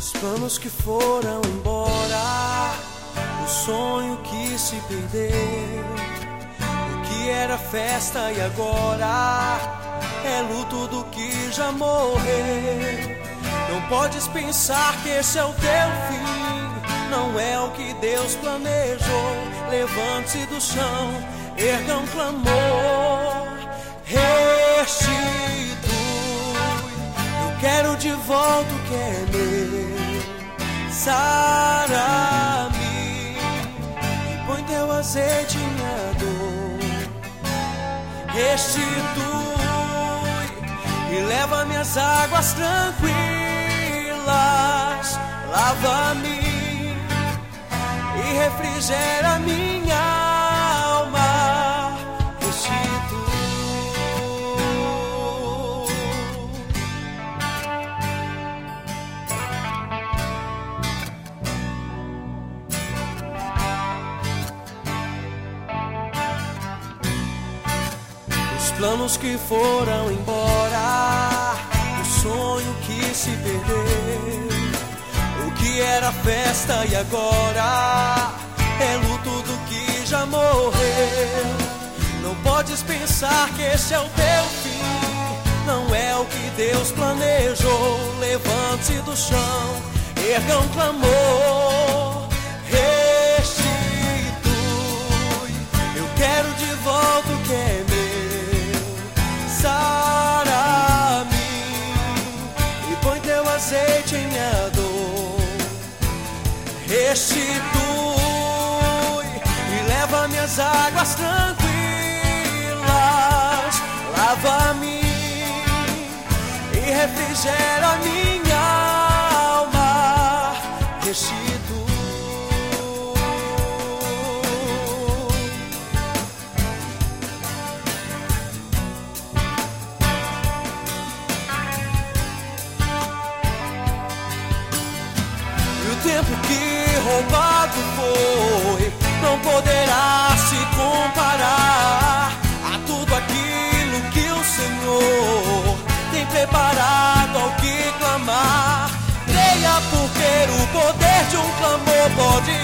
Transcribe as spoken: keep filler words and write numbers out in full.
Os planos que foram embora, o sonho que se perdeu, o que era festa e agora é luto do que já morreu. Não podes pensar que esse é o teu fim, não é o que Deus planejou. Levante-se do chão, erga um clamor, restitui. Eu quero de volta o que é meu. Sara-me e põe teu azeite em minha dor. Restitui e leva minhas águas tranquilas. Lava-me e refrigera minha alma. Restitui. Os planos que foram embora, o sonho que se perdeu, o que era festa e agora é luto do que já morreu. Não podes pensar que esse é o teu fim, não é o que Deus planejou. Levante-se do chão, erga um clamor, restitui. Eu quero de volta o que é meu. Sara-me e põe teu azeite em minha dor. Restitui e leva minhas águas tranquilas. Lava-me e refrigera minha alma. Restitui. O tempo que roubado foi não poderá se comparar a tudo aquilo que o Senhor tem preparado ao que clamar. Creia, porque o poder de um clamor pode